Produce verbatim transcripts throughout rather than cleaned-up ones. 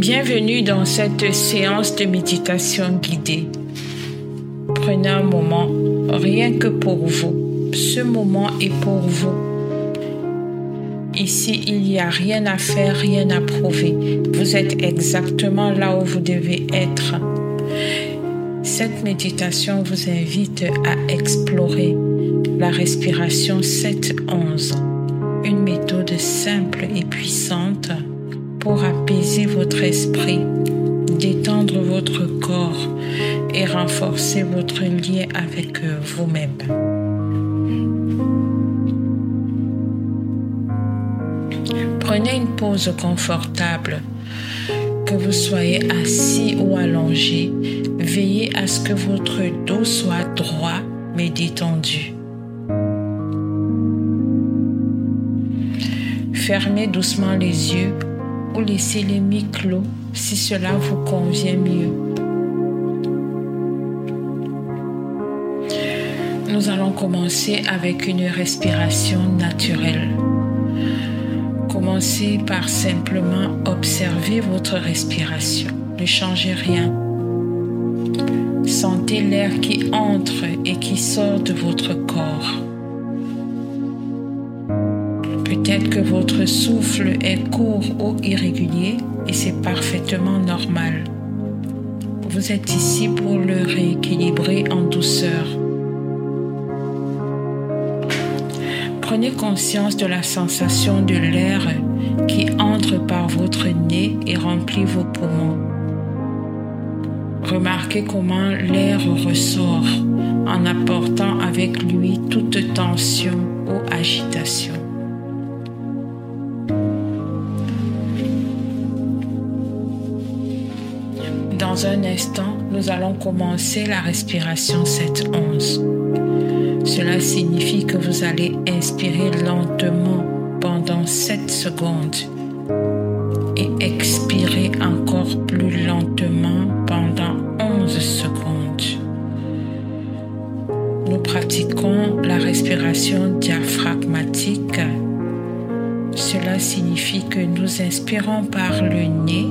Bienvenue dans cette séance de méditation guidée. Prenez un moment rien que pour vous. Ce moment est pour vous. Ici, il n'y a rien à faire, rien à prouver. Vous êtes exactement là où vous devez être. Cette méditation vous invite à explorer la respiration sept onze, une méthode simple et puissante pour apaiser votre esprit, détendre votre corps et renforcer votre lien avec vous-même. Prenez une pause confortable, que vous soyez assis ou allongé. Veillez à ce que votre dos soit droit mais détendu. Fermez doucement les yeux ou laissez-les mi-clos si cela vous convient mieux. Nous allons commencer avec une respiration naturelle. Commencez par simplement observer votre respiration. Ne changez rien. Sentez l'air qui entre et qui sort de votre corps. Peut-être que votre souffle est court ou irrégulier et c'est parfaitement normal. Vous êtes ici pour le rééquilibrer en douceur. Prenez conscience de la sensation de l'air qui entre par votre nez et remplit vos poumons. Remarquez comment l'air ressort en apportant avec lui toute tension ou agitation. Dans un instant, nous allons commencer la respiration sept onze. Cela signifie que vous allez inspirer lentement pendant sept secondes et expirer encore plus lentement pendant onze secondes. Nous pratiquons la respiration diaphragmatique. Cela signifie que nous inspirons par le nez.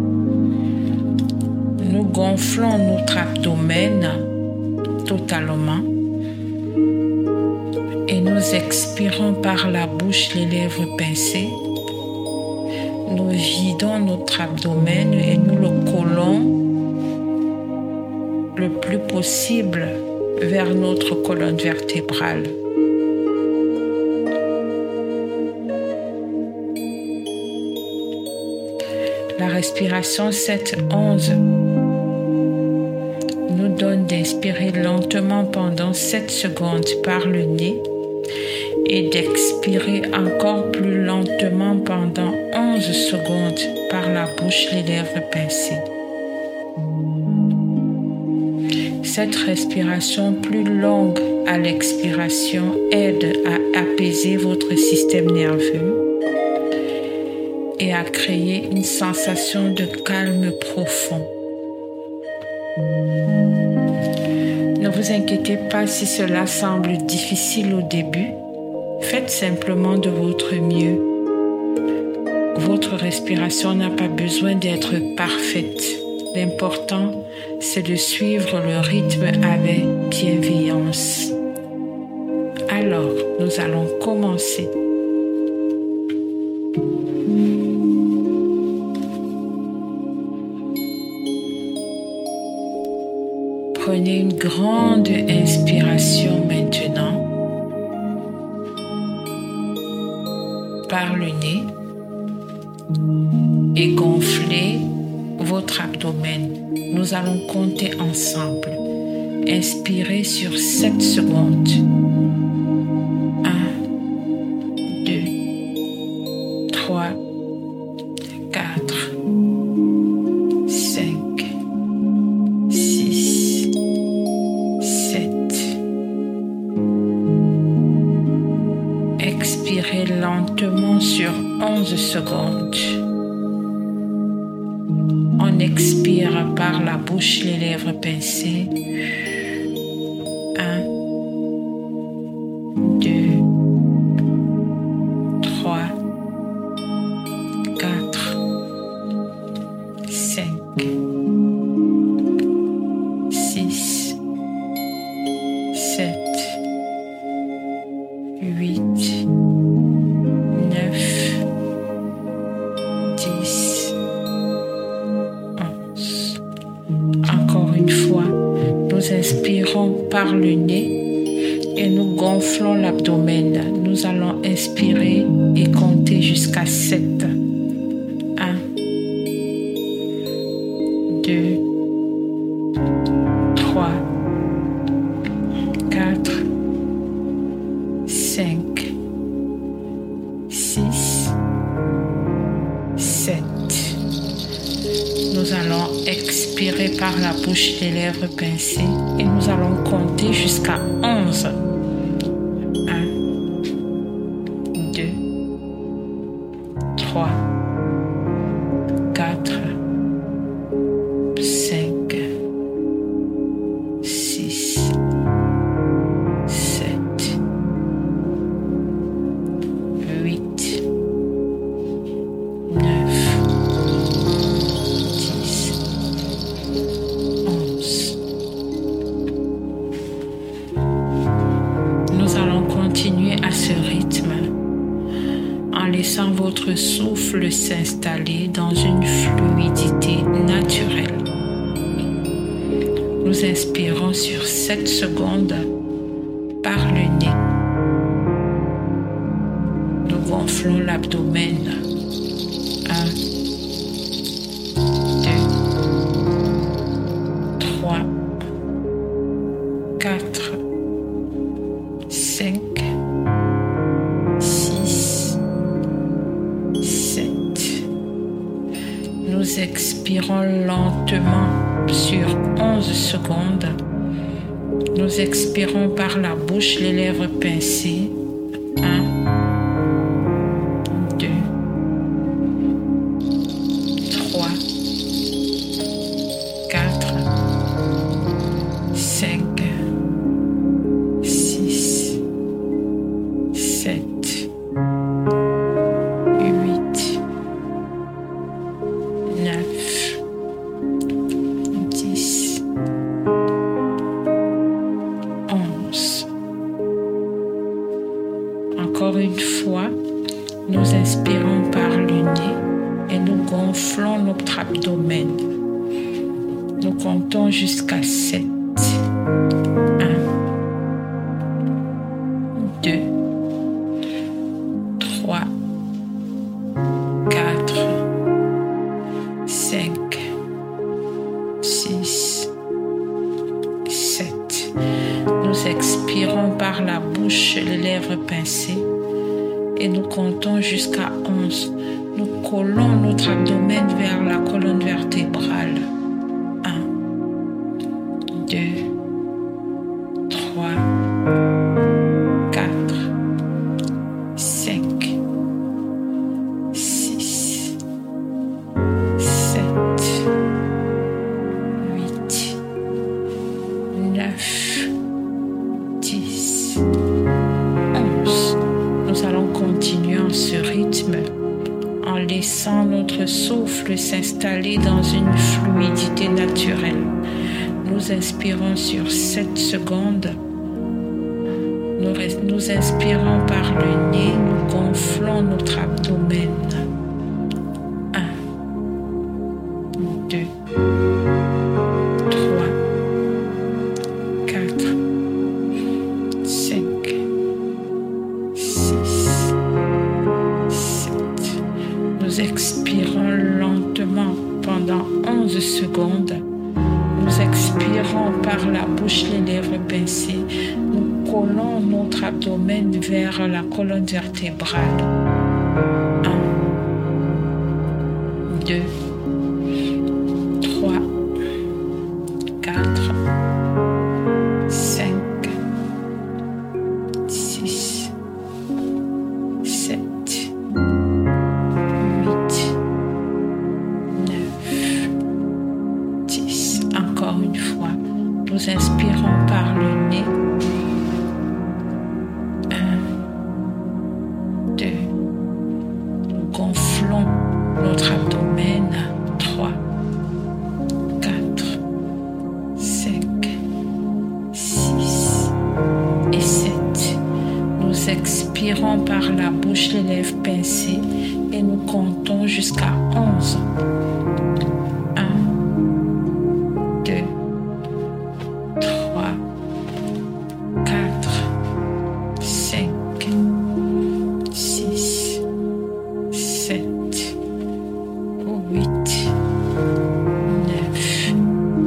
Nous gonflons notre abdomen totalement et nous expirons par la bouche, les lèvres pincées. Nous vidons notre abdomen et nous le collons le plus possible vers notre colonne vertébrale. La respiration sept onze nous donne d'inspirer lentement pendant sept secondes par le nez et d'expirer encore plus lentement pendant onze secondes par la bouche, les lèvres pincées. Cette respiration plus longue à l'expiration aide à apaiser votre système nerveux et à créer une sensation de calme profond. Ne vous inquiétez pas si cela semble difficile au début. Faites simplement de votre mieux. Votre respiration n'a pas besoin d'être parfaite. L'important, c'est de suivre le rythme avec bienveillance. Alors, nous allons commencer. Prenez une grande inspiration maintenant par le nez et gonflez votre abdomen. Nous allons compter ensemble. Inspirez sur sept secondes. un, deux, trois, quatre, cinq, six, sept. Expirez lentement sur onze secondes. On expire par la bouche, les lèvres pincées. un, deux, trois, quatre, par le nez et nous gonflons l'abdomen. Nous allons inspirer et compter jusqu'à sept. un, deux, trois, quatre, cinq, six, sept. Nous allons expirer par la bouche, les lèvres pincées et nous allons compter jusqu'à onze. un, deux, trois, quatre, cinq, six, sept, huit, neuf, dix, onze. Nous allons continuer à ce rythme en laissant votre souffle s'installer dans une fluidité naturelle. Nous inspirons sur sept secondes par le nez. Nous gonflons l'abdomen. un, deux, trois, quatre, cinq, six, sept. Nous expirons lentement sur onze secondes. Nous expirons par la bouche, les lèvres pincées. un, deux, trois, quatre, cinq, six, sept, huit, neuf, dix, onze. Encore une fois, nous inspirons par le nez et nous gonflons notre abdomen. Nous comptons jusqu'à sept. un, deux, trois, quatre, cinq, six, sept. Nous expirons par la bouche, les lèvres pincées et nous comptons jusqu'à onze. Nous collons notre abdomen vers la colonne vertébrale. un, deux, trois, quatre, cinq, six, sept, huit, neuf, dix, onze. Nous allons continuer en ce rythme en laissant notre souffle s'installer dans une fluidité naturelle. Nous inspirons sur sept secondes. Nous, nous inspirons par le nez, nous gonflons notre abdomen. un, deux, trois, quatre, cinq, six, sept. Nous expirons lentement pendant onze secondes. Nous expirons par la bouche, les lèvres pincées. Nous collons notre abdomen vers la colonne vertébrale. un, deux, trois, quatre, cinq, six, sept, huit, neuf, dix. Encore une fois, nous inspirons par le nez. un, deux. Nous gonflons notre abdomen. trois, quatre, cinq, six et sept. Nous expirons par la bouche, les lèvres pincées et nous comptons jusqu'à onze. un, deux, trois, sept, huit, neuf,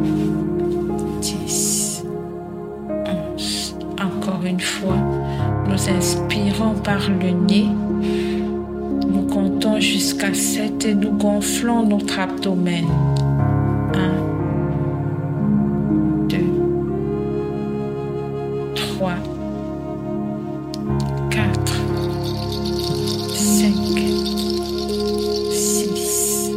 dix, onze. Encore une fois, nous inspirons par le nez. Nous comptons jusqu'à sept et nous gonflons notre abdomen. un, deux, trois, quatre, cinq, six,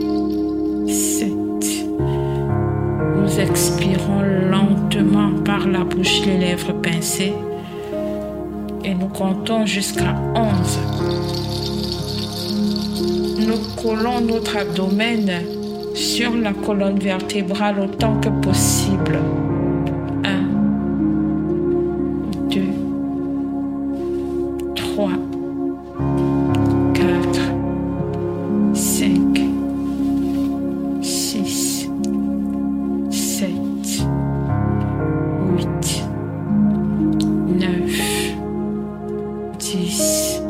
sept. Nous expirons lentement par la bouche, les lèvres pincées. Et nous comptons jusqu'à onze. Nous collons notre abdomen sur la colonne vertébrale autant que possible. un, deux, trois, quatre, cinq, six, sept, huit, neuf, dix,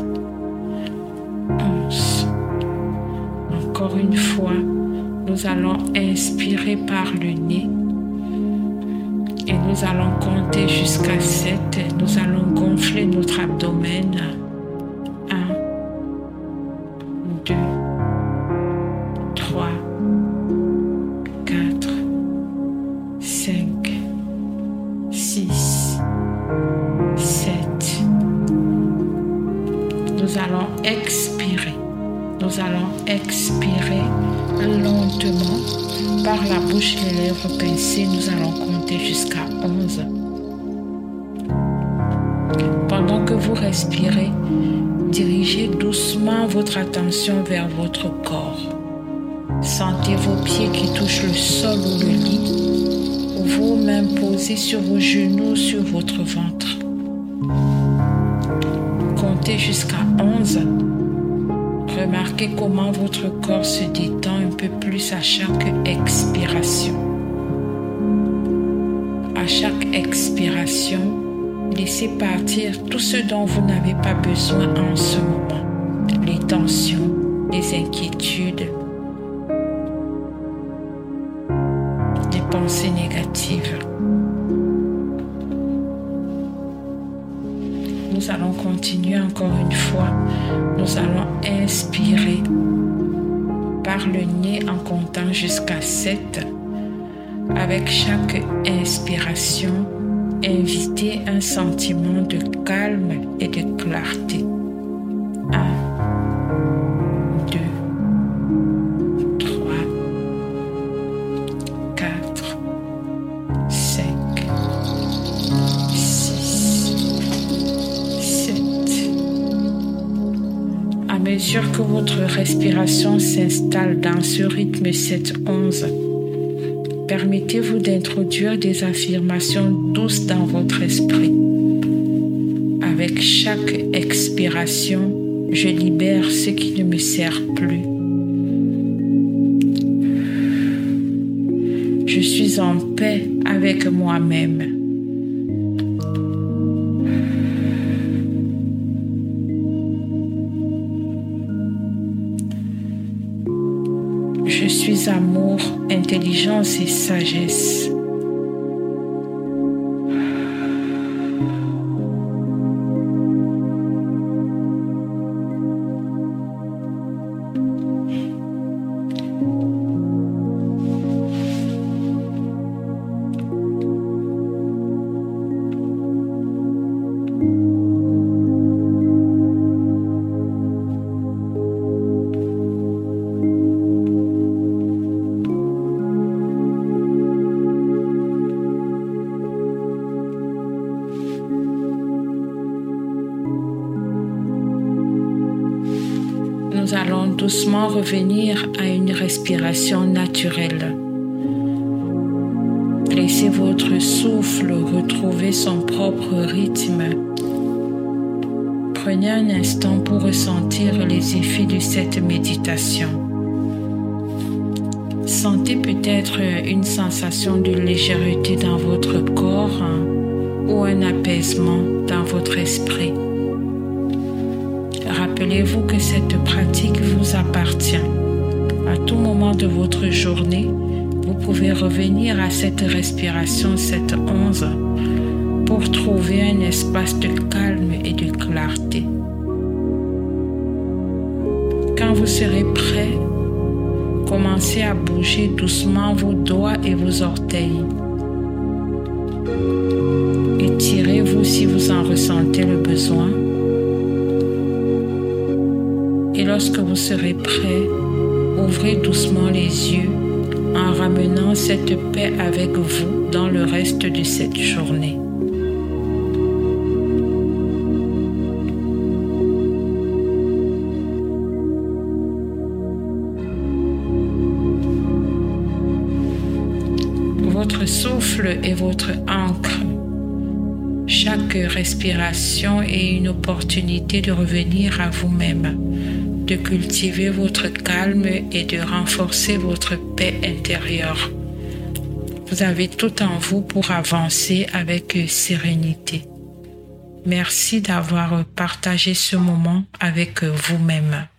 onze. Encore une fois, nous allons inspirer par le nez et nous allons compter jusqu'à sept. Nous allons gonfler notre abdomen. un, deux, trois, quatre, cinq, six, sept. Nous allons expirer. Nous allons expirer lentement par la bouche, les lèvres pincées. Nous allons compter jusqu'à onze. Pendant que vous respirez, dirigez doucement votre attention vers votre corps. Sentez vos pieds qui touchent le sol ou le lit, ou vos mains posées sur vos genoux, sur votre ventre. Comptez jusqu'à onze. Remarquez comment votre corps se détend un peu plus à chaque expiration. À chaque expiration, laissez partir tout ce dont vous n'avez pas besoin en ce moment. Les tensions, les inquiétudes, les pensées négatives. Nous allons continuer encore une fois. Nous allons inspirer par le nez en comptant jusqu'à sept. Avec chaque inspiration, invitez un sentiment de calme et de clarté. un, deux, trois, quatre, cinq, six, sept. À mesure que votre respiration s'installe dans ce rythme sept onze, permettez-vous d'introduire des affirmations douces dans votre esprit. Avec chaque expiration, je libère ce qui ne me sert plus. Je suis en paix avec moi-même. Je suis amour, intelligence et sagesse. Nous allons doucement revenir à une respiration naturelle. Laissez votre souffle retrouver son propre rythme. Prenez un instant pour ressentir les effets de cette méditation. Sentez peut-être une sensation de légèreté dans votre corps ou un apaisement dans votre esprit. Rappelez-vous que cette pratique vous de votre journée, vous pouvez revenir à cette respiration sept onze pour trouver un espace de calme et de clarté. Quand vous serez prêt, commencez à bouger doucement vos doigts et vos orteils. Étirez-vous si vous en ressentez le besoin. Et lorsque vous serez prêt, ouvrez doucement les yeux en ramenant cette paix avec vous dans le reste de cette journée. Votre souffle est votre ancre. Chaque respiration est une opportunité de revenir à vous-même, de cultiver votre calme et de renforcer votre paix intérieure. Vous avez tout en vous pour avancer avec sérénité. Merci d'avoir partagé ce moment avec vous-même.